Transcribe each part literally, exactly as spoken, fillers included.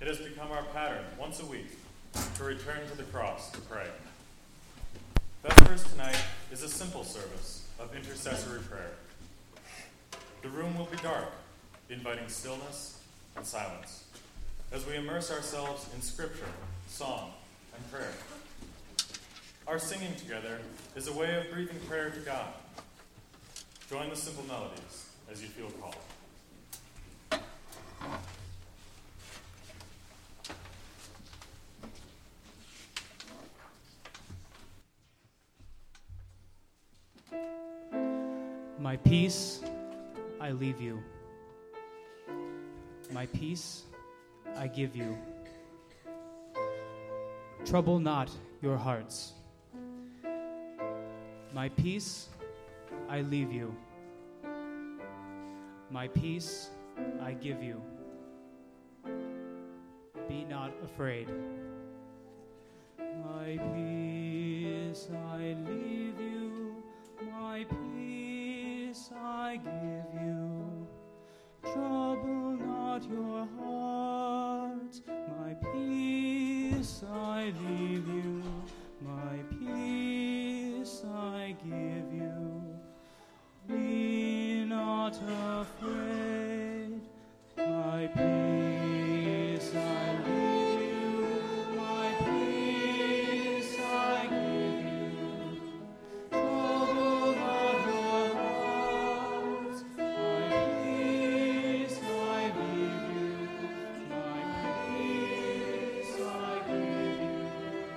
it has become our pattern once a week to return to the cross to pray. Vespers tonight is a simple service of intercessory prayer. The room will be dark, inviting stillness and silence, as we immerse ourselves in scripture, song, and prayer. Our singing together is a way of breathing prayer to God. Join the simple melodies as you feel called. My peace I leave you. My peace I give you. Trouble not your hearts. My peace I leave you. My peace I give you. Be not afraid. My peace I leave you. My peace I give you. Trouble not your heart. My peace I leave you. My peace I give you. Be not afraid. My peace I leave you. My peace I give you. Trouble not your heart. My peace I leave you. My peace I give you.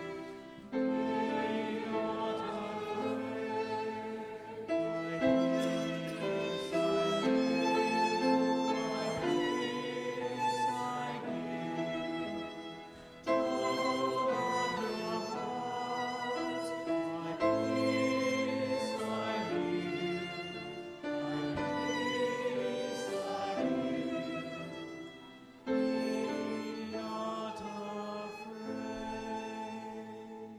Be not afraid. My peace I leave you. My peace I give you. Trouble not your heart. My peace I leave you. My peace I give you. Be not afraid.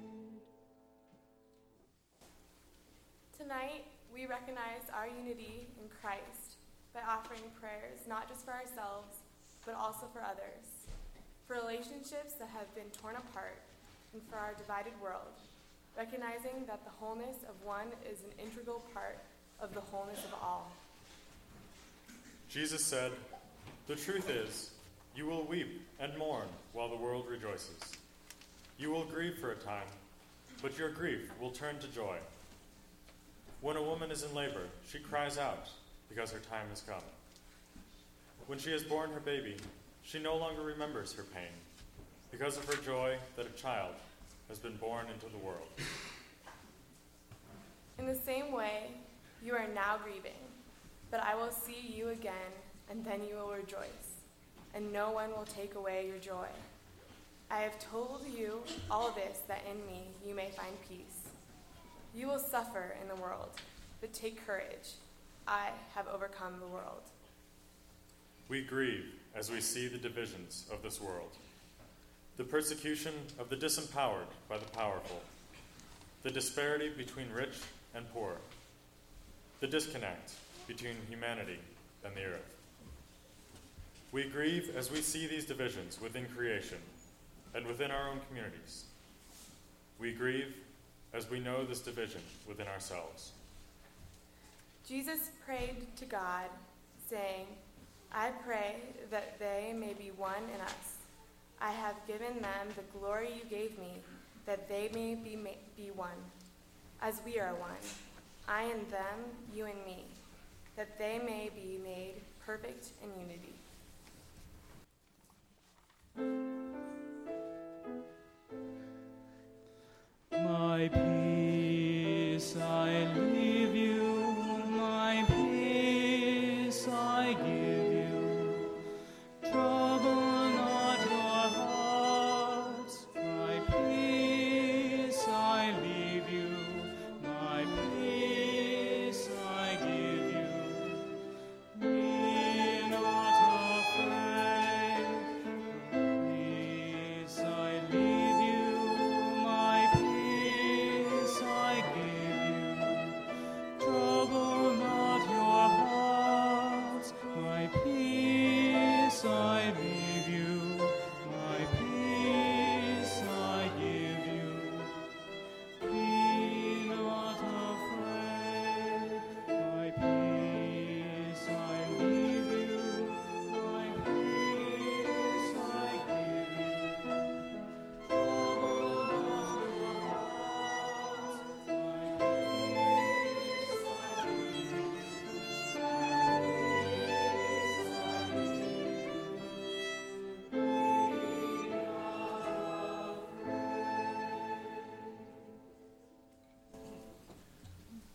Tonight, we recognize our unity in Christ by offering prayers not just for ourselves, but also for others, for relationships that have been torn apart, and for our divided world, recognizing that the wholeness of one is an integral part of the wholeness of all. Jesus said, "The truth is, you will weep and mourn while the world rejoices. You will grieve for a time, but your grief will turn to joy. When a woman is in labor, she cries out because her time has come. When she has borne her baby, she no longer remembers her pain because of her joy that a child has been born into the world." In the same way, you are now grieving, but I will see you again, and then you will rejoice, and no one will take away your joy. I have told you all this that in me you may find peace. You will suffer in the world, but take courage. I have overcome the world. We grieve as we see the divisions of this world, the persecution of the disempowered by the powerful, the disparity between rich and poor, the disconnect between humanity and the earth. We grieve as we see these divisions within creation and within our own communities. We grieve as we know this division within ourselves. Jesus prayed to God, saying, I pray that they may be one in us. I have given them the glory you gave me, that they may be, ma- be one, as we are one, I and them, you and me, that they may be made perfect in unity. My peace I leave you, my peace I give you. Trouble not your hearts, my peace I leave you, my peace I give you. Be not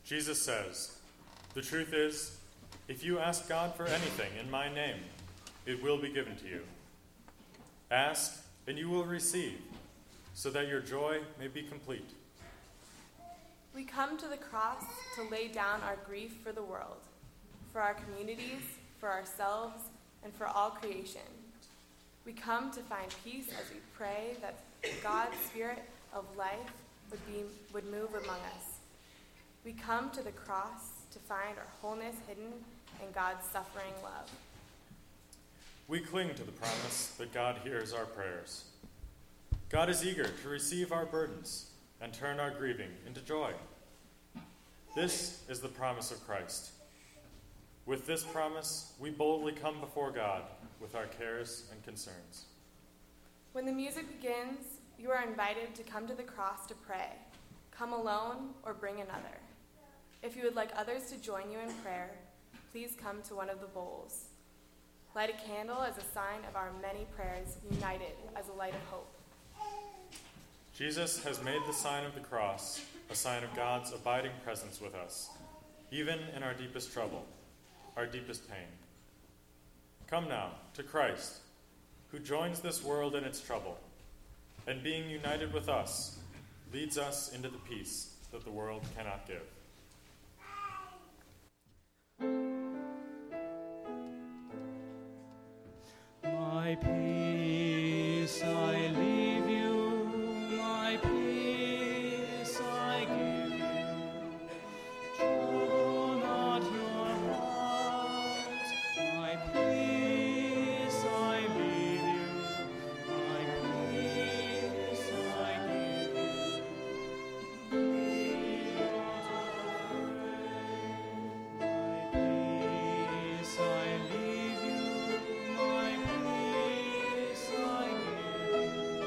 Jesus says, "The truth is, if you ask God for anything in my name, it will be given to you. Ask, and you will receive, so that your joy may be complete." We come to the cross to lay down our grief for the world, for our communities, for ourselves, and for all creation. We come to find peace as we pray that God's Spirit of life would be would move among us. We come to the cross to find our wholeness hidden in God's suffering love. We cling to the promise that God hears our prayers. God is eager to receive our burdens and turn our grieving into joy. This is the promise of Christ. With this promise, we boldly come before God with our cares and concerns. When the music begins, you are invited to come to the cross to pray. Come alone or bring another. If you would like others to join you in prayer, please come to one of the bowls. Light a candle as a sign of our many prayers united as a light of hope. Jesus has made the sign of the cross a sign of God's abiding presence with us, even in our deepest trouble, our deepest pain. Come now to Christ, who joins this world in its trouble, and being united with us, leads us into the peace that the world cannot give. My peace I leave you, my peace I give you. Trouble not your heart, my peace I leave you, my peace I give you. Be not afraid, my peace I leave you, my peace I give you.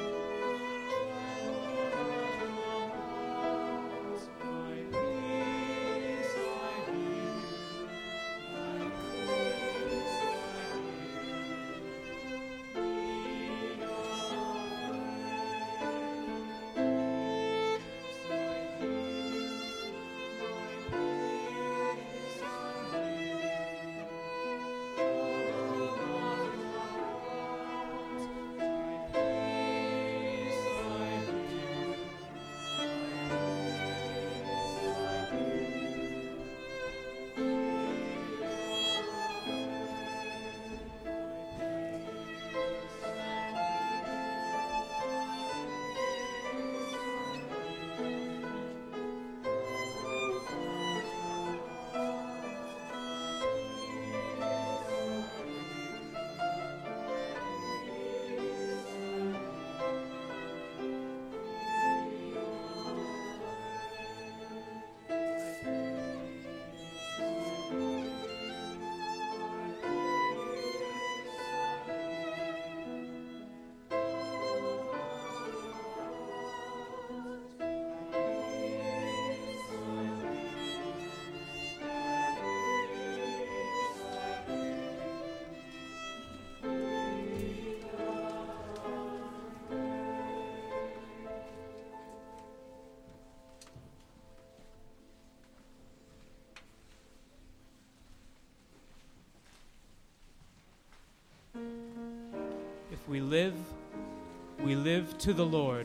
If we live, we live to the Lord.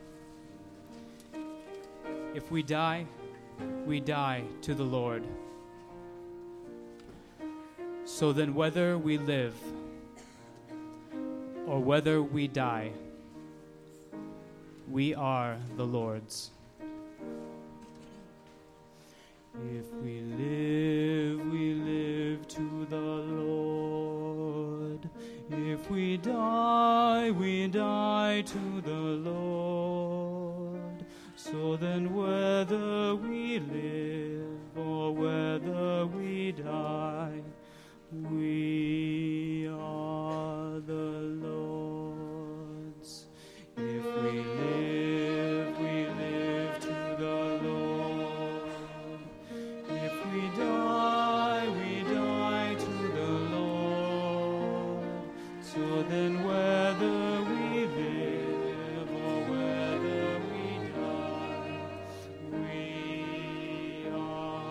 If we die, we die to the Lord. So then, whether we live or whether we die, we are the Lord's. If we live, we live to the Lord. If we die, we die to the Lord. So then, whether we live or whether we die, we are the Lord's. If we live, we live to the Lord. If we die, we die to the Lord. So then, whether we live or whether we die, we are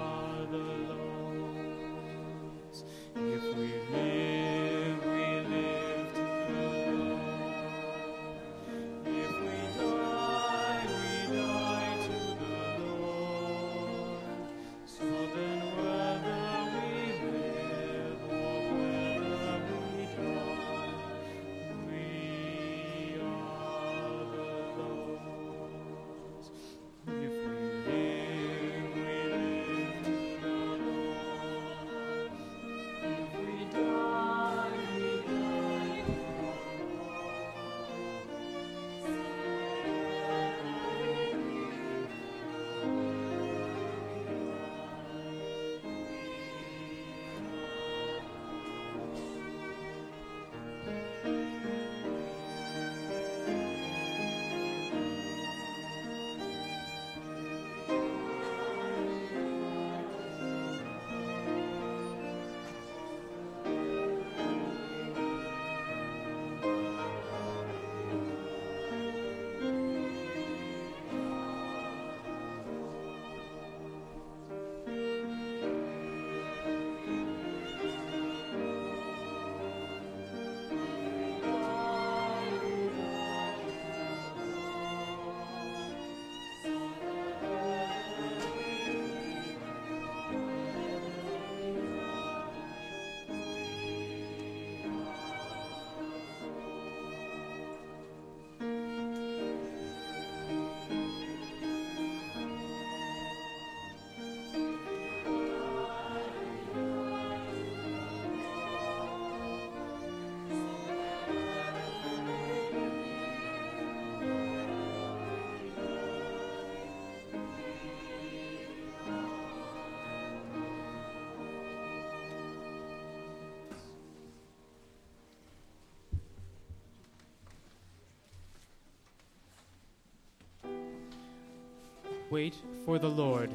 Wait for the Lord,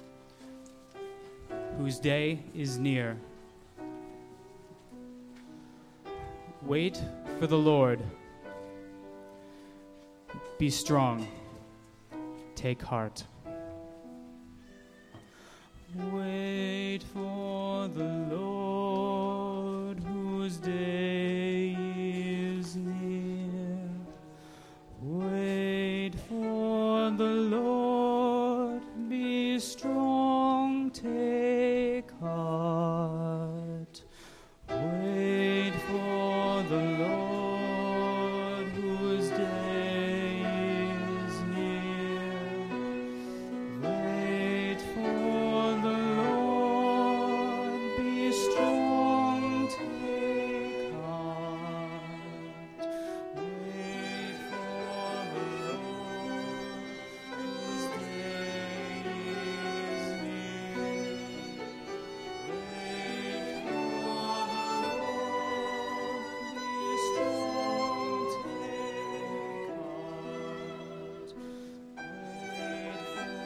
whose day is near. Wait for the Lord. Be strong. Take heart. Wait for the Lord, whose day is near. Wait for the Lord. Be strong. Take heart. Wait for the Lord, whose day is near. Wait for the Lord, be strong, take heart. Wait for the Lord, whose day is near. Wait for the Lord, be strong, take heart. Wait for the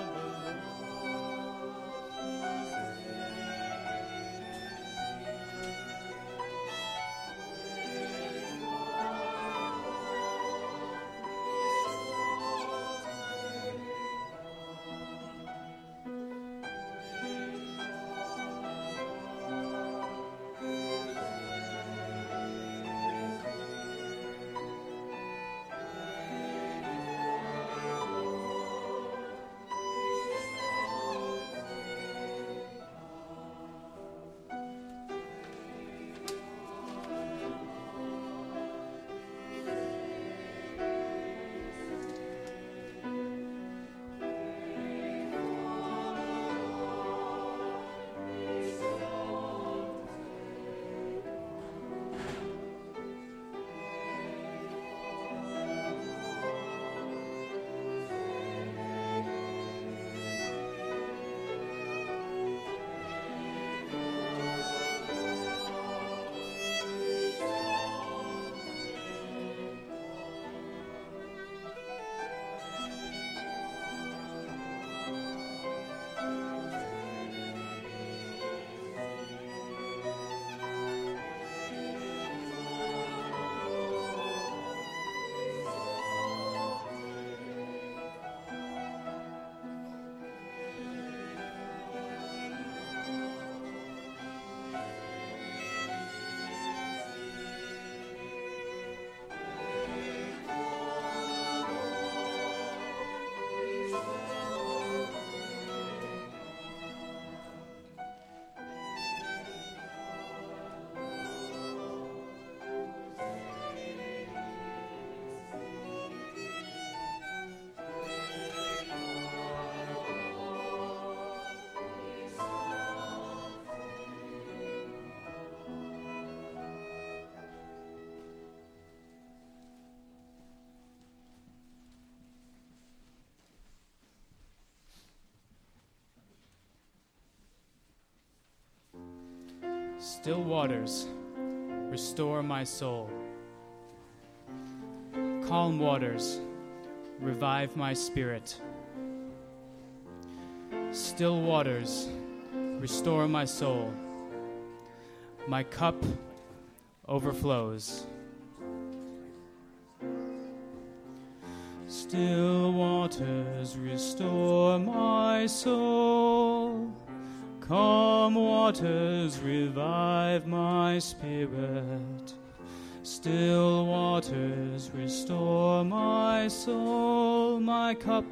Still waters, restore my soul. Calm waters, revive my spirit. Still waters, restore my soul. My cup overflows. Still waters, restore my soul. Calm waters, revive my spirit. Still waters, restore my soul. My cup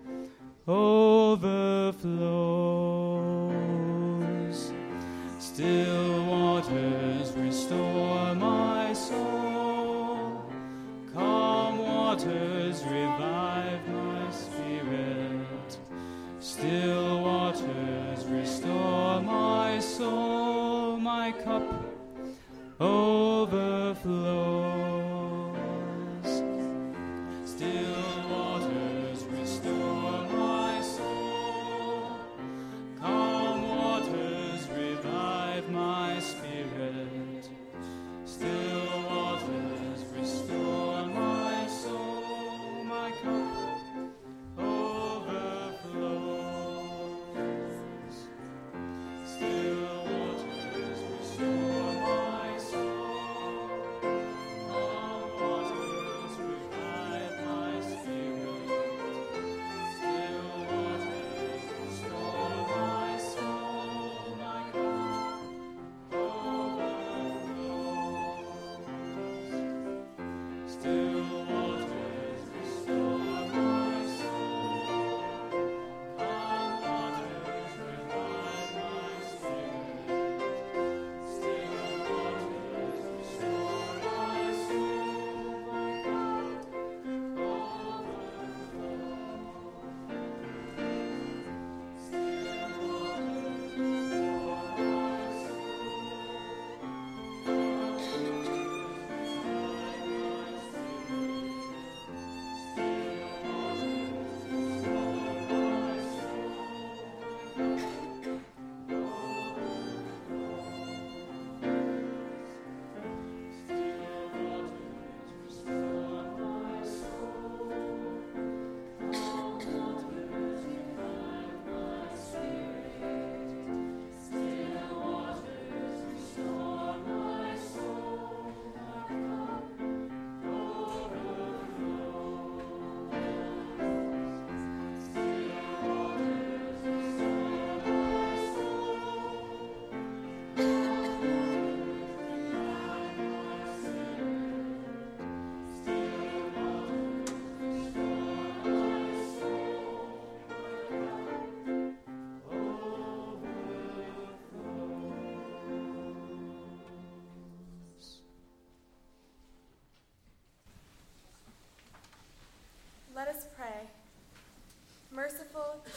overflows. Still waters, restore my soul. Calm waters, revive my spirit. Still waters, restore my soul. My cup overflows. Still waters, restore my soul. Calm waters, revive my spirit. Still waters, restore my soul. My cup overflows.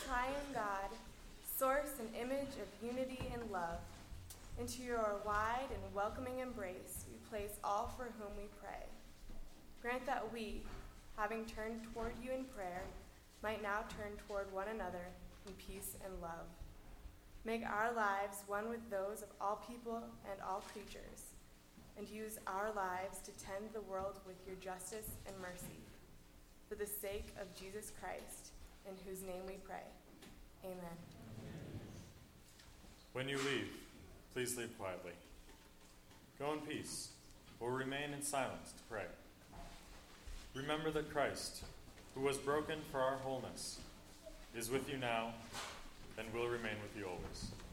triune God, source and image of unity and love, into your wide and welcoming embrace we place all for whom we pray. Grant that we, having turned toward you in prayer, might now turn toward one another in peace and love. Make our lives one with those of all people and all creatures, and use our lives to tend the world with your justice and mercy. For the sake of Jesus Christ, in whose name we pray. Amen. When you leave, please leave quietly. Go in peace, or remain in silence to pray. Remember that Christ, who was broken for our wholeness, is with you now and will remain with you always.